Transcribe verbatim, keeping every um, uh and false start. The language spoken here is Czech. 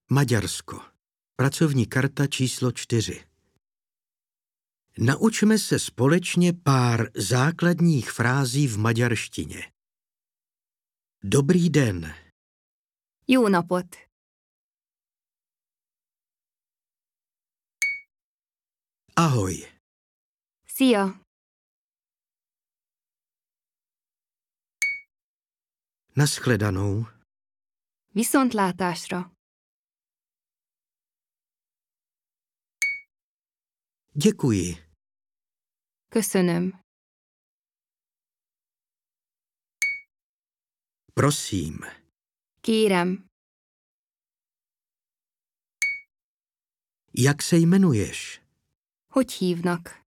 Maďarsko. Pracovní karta číslo čtyři. Naučme se společně pár základních frází v maďarštině. Dobrý den. Jó napot! Ahoj. Szia! Naschledanou. Viszontlátásra! Děkuji. Köszönöm! Prosím. Kérem! Jak se jmenuješ? Hogy hívnak?